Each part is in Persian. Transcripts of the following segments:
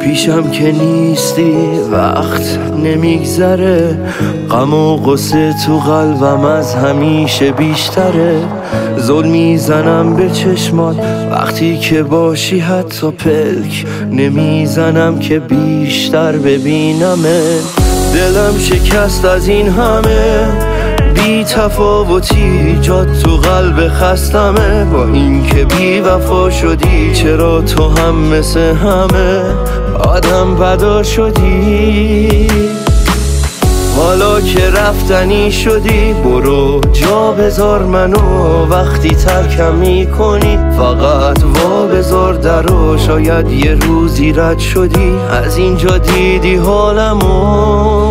پیشم که نیستی وقت نمیگذره، غم و غصه تو قلبم از همیشه بیشتره. زل میزنم به چشمات وقتی که باشی، حتی پلک نمیزنم که بیشتر ببینمه. دلم شکست از این همه بی تفاوتی، جات تو قلب خستمه. با این که بی وفا شدی، چرا تو هم مثل همه آدم بدا شدی؟ حالا که رفتنی شدی، برو جا بذار منو. وقتی ترکم میکنی فقط وا بذار درو. شاید یه روزی رد شدی، از اینجا دیدی حالمو.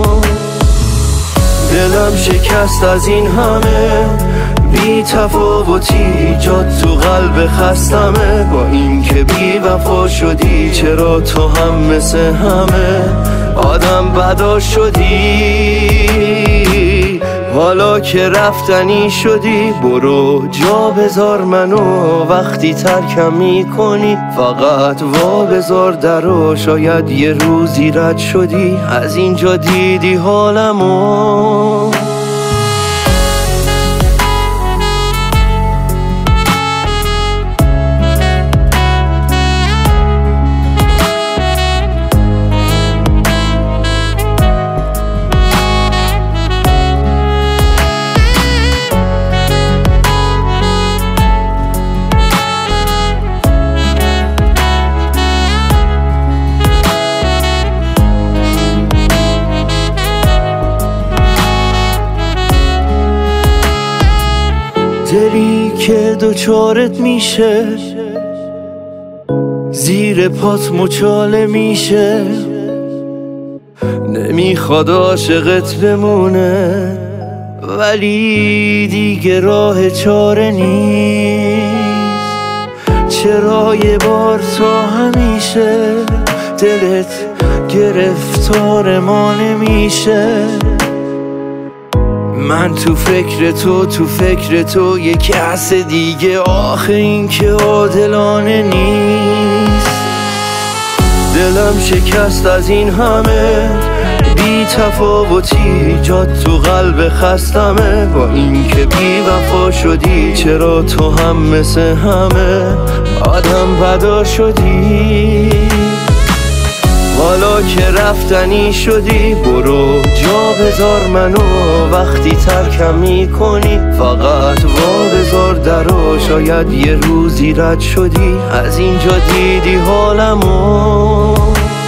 دلم شکست از این همه بی تفاوتی، جات تو قلب خستمه. با این که بی وفا شدی، چرا تو هم مثل همه آدم بدا شدی؟ حالا که رفتنی شدی، برو جا بذار منو. وقتی ترکم میکنی فقط وا بذار درو. شاید یه روزی رد شدی، از اینجا دیدی حالمو. دلی که دوچارت میشه، زیر پات مچاله میشه، نمیخواد عاشقت بمونه، ولی دیگه راه چاره نیست. چرا یه بار تا همیشه دلت گرفتار ما نمیشه؟ من تو فکر تو یه کس دیگه، آخه این که عادلانه نیست. دلم شکست از این همه بی تفاوتی، جات تو قلب خستمه. با این که بی وفا شدی، چرا تو هم مثل همه آدم بدا شدی؟ حالا که رفتنی شدی، برو جا بذار منو. وقتی ترکم میکنی فقط وا بذار درو. شاید یه روزی رد شدی، از اینجا دیدی حالمو.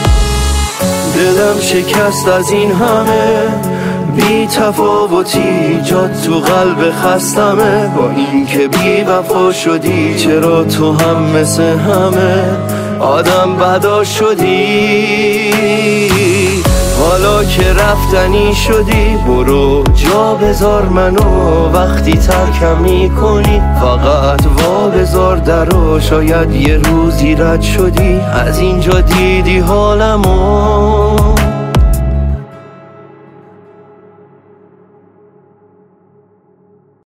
دلم شکست از این همه بی تفاوتی، جات تو قلب خستمه. با این که بی وفا شدی، چرا تو هم مثل همه آدم بدا شدی؟ حالا که رفتنی شدی، برو جا بذار منو. وقتی ترکم میکنی فقط وا بذار درو. شاید یه روزی رد شدی، از اینجا دیدی حالمو.